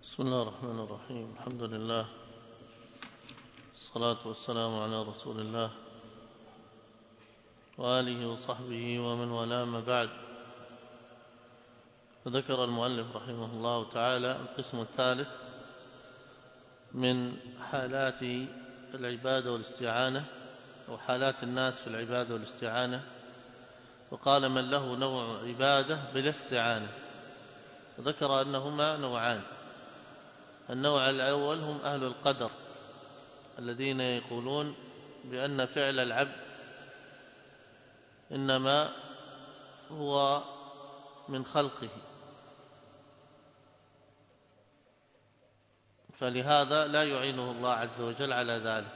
بسم الله الرحمن الرحيم. الحمد لله، الصلاة والسلام على رسول الله وآله وصحبه ومن والاه، ما بعد. فذكر المؤلف رحمه الله تعالى القسم الثالث من حالات العبادة والاستعانة، أو حالات الناس في العبادة والاستعانة، وقال من له نوع عبادة بلا استعانة. وذكر أنهما نوعان. النوع الأول هم أهل القدر، الذين يقولون بأن فعل العبد إنما هو من خلقه، فلهذا لا يعينه الله عز وجل على ذلك.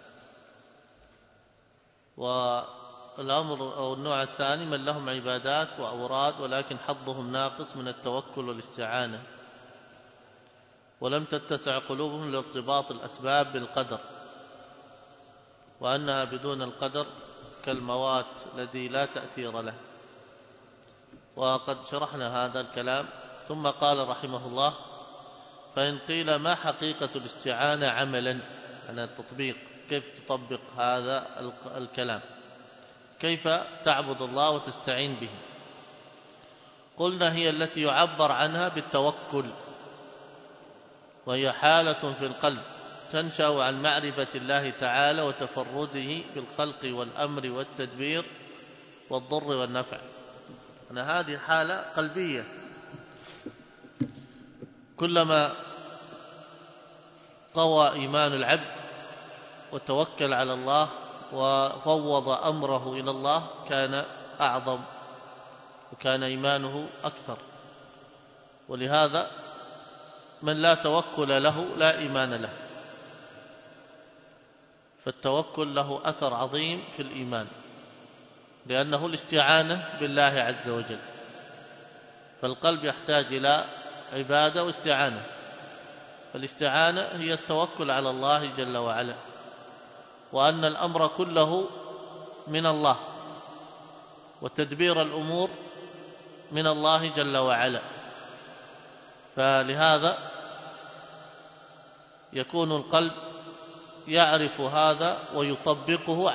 والأمر أو النوع الثاني من لهم عبادات وأوراد ولكن حظهم ناقص من التوكل والاستعانة، ولم تتسع قلوبهم لارتباط الأسباب بالقدر، وأنها بدون القدر كالموات الذي لا تأثير له. وقد شرحنا هذا الكلام. ثم قال رحمه الله: فإن قيل ما حقيقة الاستعانة عملا، على التطبيق، كيف تطبق هذا الكلام، كيف تعبد الله وتستعين به؟ قلنا هي التي يعبر عنها بالتوكل، وهي حالة في القلب تنشأ عن معرفة الله تعالى وتفرده بالخلق والأمر والتدبير والضر والنفع. هذه حالة قلبية. كلما قوى إيمان العبد وتوكل على الله وفوض أمره إلى الله كان أعظم وكان إيمانه أكثر. ولهذا من لا توكل له لا إيمان له، فالتوكل له أثر عظيم في الإيمان، لأنه الاستعانة بالله عز وجل. فالقلب يحتاج إلى عبادة واستعانة، فالاستعانة هي التوكل على الله جل وعلا، وأن الأمر كله من الله، وتدبير الأمور من الله جل وعلا. فلهذا يكون القلب يعرف هذا ويطبقه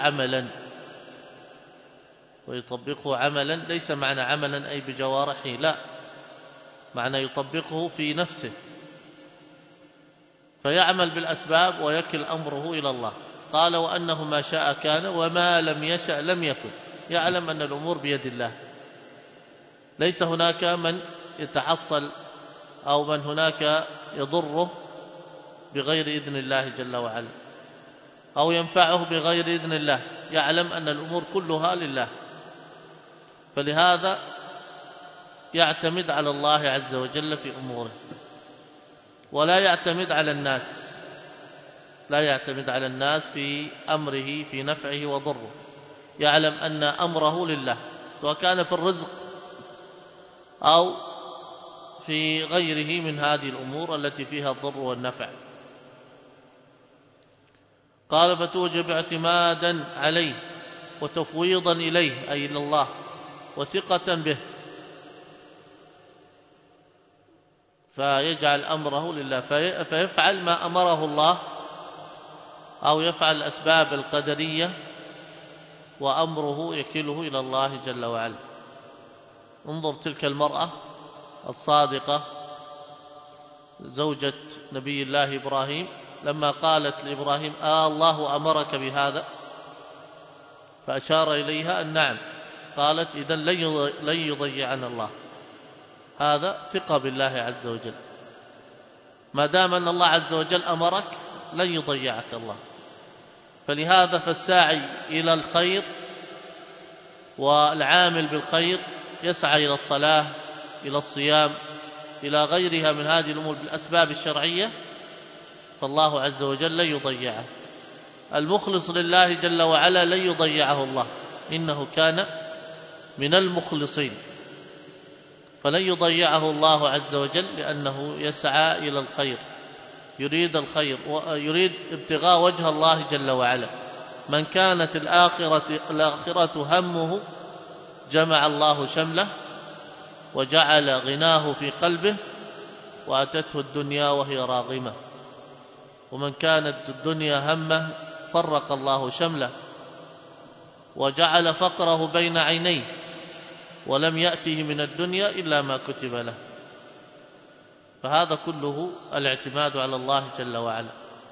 عملا، ليس معنى عملا أي بجوارحه، لا، معنى يطبقه في نفسه، فيعمل بالأسباب ويكل أمره إلى الله. قال: وأنه ما شاء كان وما لم يشأ لم يكن. يعلم أن الأمور بيد الله، ليس هناك من يتحصل أو من هناك يضره بغير إذن الله جل وعلا، أو ينفعه بغير إذن الله. يعلم أن الأمور كلها لله، فلهذا يعتمد على الله عز وجل في أموره، ولا يعتمد على الناس، في أمره في نفعه وضره. يعلم أن أمره لله، سواء كان في الرزق أو في غيره من هذه الأمور التي فيها الضر والنفع. قال: فتوجب اعتمادا عليه وتفويضا إليه، أي إلى الله، وثقة به، فيجعل أمره لله، فيفعل ما أمره الله، أو يفعل الأسباب القدرية، وأمره يكله إلى الله جل وعلا. انظر تلك المرأة الصادقة زوجة نبي الله إبراهيم، لما قالت لإبراهيم: الله أمرك بهذا؟ فأشار إليها أن نعم. قالت: إذن لن يضيعنا الله. هذا ثقة بالله عز وجل، ما دام أن الله عز وجل أمرك لن يضيعك الله. فلهذا فالساعي إلى الخير والعامل بالخير يسعى إلى الصلاة، إلى الصيام، إلى غيرها من هذه الأمور بالأسباب الشرعية، فالله عز وجل لن يضيعه. المخلص لله جل وعلا لن يضيعه الله، إنه كان من المخلصين، فلن يضيعه الله عز وجل، لأنه يسعى إلى الخير، يريد الخير ويريد ابتغاء وجه الله جل وعلا. من كانت الآخرة همه جمع الله شمله وجعل غناه في قلبه وأتته الدنيا وهي راغمة. ومن كانت الدنيا همه فرق الله شمله وجعل فقره بين عينيه ولم يأته من الدنيا إلا ما كتب له. فهذا كله الاعتماد على الله جل وعلا.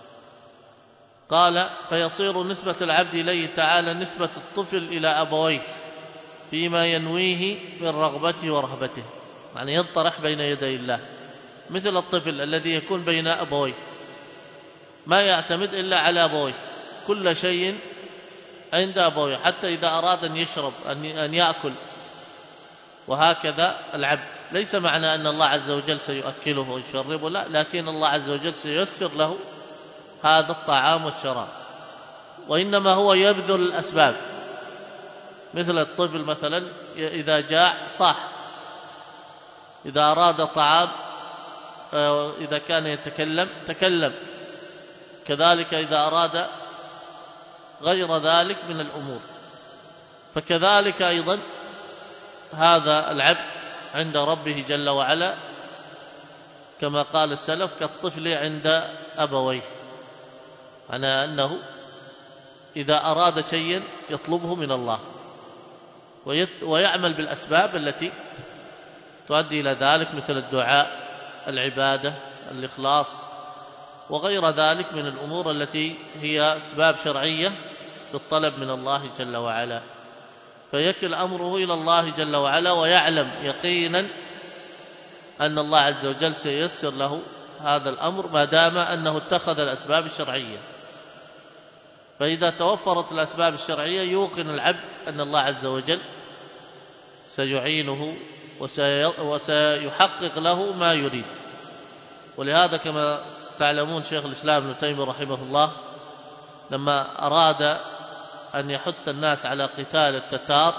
قال: فيصير نسبة العبد إليه تعالى نسبة الطفل إلى أبويه فيما ينويه من رغبته ورهبته، يعني ينطرح بين يدي الله، مثل الطفل الذي يكون بين أبويه ما يعتمد إلا على أبويه، كل شيء عند أبويه، حتى إذا أراد أن يشرب أن يأكل. وهكذا العبد، ليس معنى أن الله عز وجل سيؤكله ويشربه، لا، لكن الله عز وجل سييسر له هذا الطعام والشراب، وإنما هو يبذل الأسباب. مثل الطفل مثلا إذا جاع صاح، إذا أراد طعام، إذا كان يتكلم تكلم، كذلك إذا أراد غير ذلك من الأمور. فكذلك أيضا هذا العبد عند ربه جل وعلا كما قال السلف كالطفل عند أبويه، على أنه إذا أراد شيئا يطلبه من الله ويعمل بالأسباب التي تؤدي إلى ذلك، مثل الدعاء، العبادة، الإخلاص، وغير ذلك من الأمور التي هي أسباب شرعية للطلب من الله جل وعلا. فيكل أمره إلى الله جل وعلا، ويعلم يقينا أن الله عز وجل سييسر له هذا الأمر ما دام أنه اتخذ الأسباب الشرعية. فإذا توفرت الأسباب الشرعية يوقن العبد أن الله عز وجل سيعينه وسيحقق له ما يريد. ولهذا كما تعلمون شيخ الإسلام ابن تيمية رحمه الله لما أراد أن يحث الناس على قتال التتار،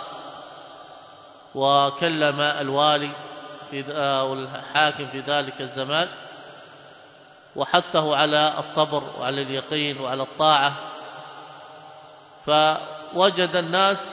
وكلم الوالي والحاكم في ذلك الزمان وحثه على الصبر وعلى اليقين وعلى الطاعة، فوجد الناس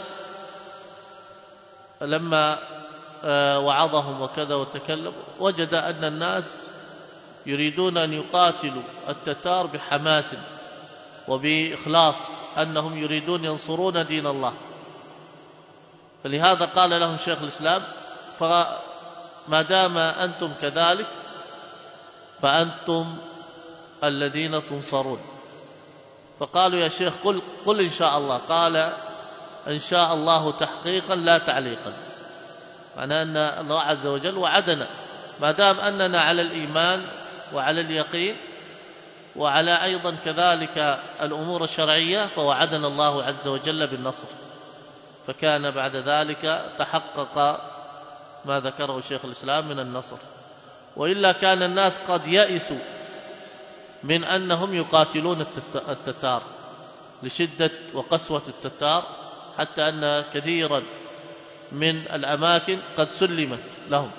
لما وعظهم وكذا وتكلم، وجد أن الناس يريدون أن يقاتلوا التتار بحماس وبإخلاص، أنهم يريدون ينصرون دين الله. فلهذا قال لهم شيخ الإسلام: فما دام أنتم كذلك فأنتم الذين تنصرون. فقالوا: يا شيخ قل إن شاء الله. قال: إن شاء الله تحقيقا لا تعليقا، معناه أن الله عز وجل وعدنا ما دام أننا على الإيمان وعلى اليقين وعلى أيضا كذلك الأمور الشرعية، فوعدنا الله عز وجل بالنصر. فكان بعد ذلك تحقق ما ذكره شيخ الإسلام من النصر. وإلا كان الناس قد يئسوا من أنهم يقاتلون التتار لشدة وقسوة التتار، حتى أن كثيرا من الأماكن قد سلمت لهم،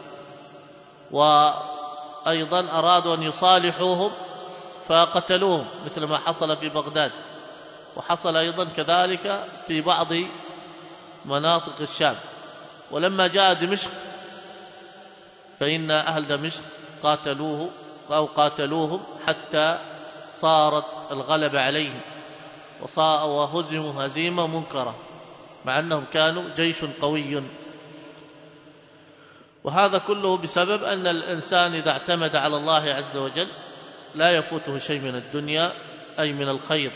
وأيضا أرادوا أن يصالحوهم فقتلوهم، مثل ما حصل في بغداد، وحصل أيضا كذلك في بعض مناطق الشام. ولما جاء دمشق فإن أهل دمشق قاتلوهم حتى صارت الغلبة عليهم وهزموا هزيمة منكرة، مع أنهم كانوا جيش قوي. وهذا كله بسبب أن الإنسان إذا اعتمد على الله عز وجل لا يفوته شيء من الدنيا، أي من الخير،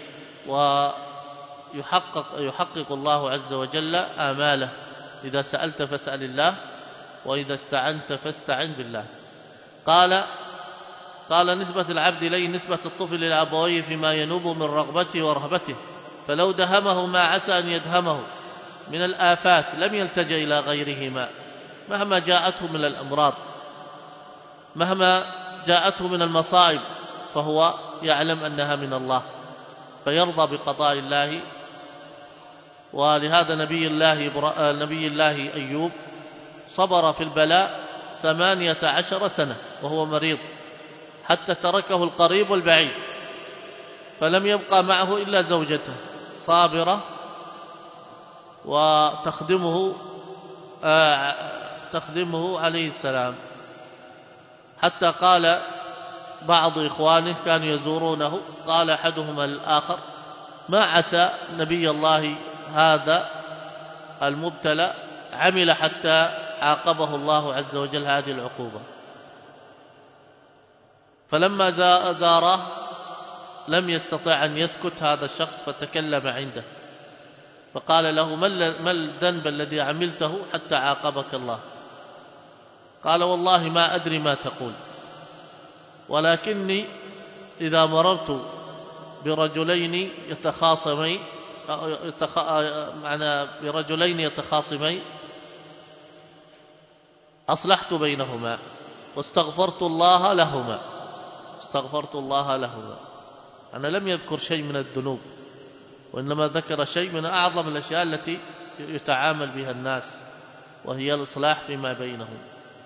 ويحقق الله عز وجل آماله. إذا سألت فاسأل الله، وإذا استعنت فاستعن بالله. قال نسبة العبد إليه نسبة الطفل إلى أبويه فيما ينوب من رغبته ورهبته، فلو دهمه ما عسى أن يدهمه من الآفات لم يلتجأ إلى غيرهما، مهما جاءته من الأمراض، مهما جاءته من المصائب، فهو يعلم أنها من الله فيرضى بقضاء الله. ولهذا نبي الله أيوب صبر في البلاء 18 سنة وهو مريض، حتى تركه القريب والبعيد، فلم يبقى معه إلا زوجته صابرة وتخدمه عليه السلام. حتى قال بعض إخوانه كانوا يزورونه، قال أحدهما الآخر: ما عسى نبي الله هذا المبتلى عمل حتى عاقبه الله عز وجل هذه العقوبة. فلما زاره لم يستطع أن يسكت هذا الشخص، فتكلم عنده فقال له: ما الذنب الذي عملته حتى عاقبك الله؟ قال: والله ما أدري ما تقول، ولكني إذا مررت برجلين يتخاصمين أصلحت بينهما واستغفرت الله لهما. أنا لم يذكر شيء من الذنوب، وإنما ذكر شيء من أعظم الأشياء التي يتعامل بها الناس، وهي الإصلاح فيما بينهم.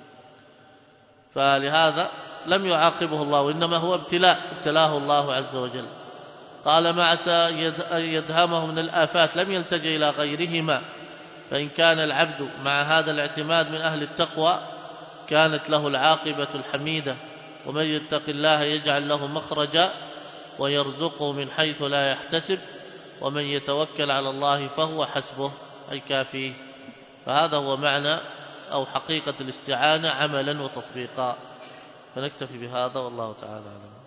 فلهذا لم يعاقبه الله، وإنما هو ابتلاه الله عز وجل. قال: ما عسى أن يدهمه من الآفات لم يلتجئ إلى غيرهما، فإن كان العبد مع هذا الاعتماد من أهل التقوى كانت له العاقبة الحميدة. ومن يتق الله يجعل له مخرجا ويرزقه من حيث لا يحتسب، ومن يتوكل على الله فهو حسبه، أي كافيه. فهذا هو معنى أو حقيقة الاستعانة عملا وتطبيقا. فنكتفي بهذا، والله تعالى أعلم.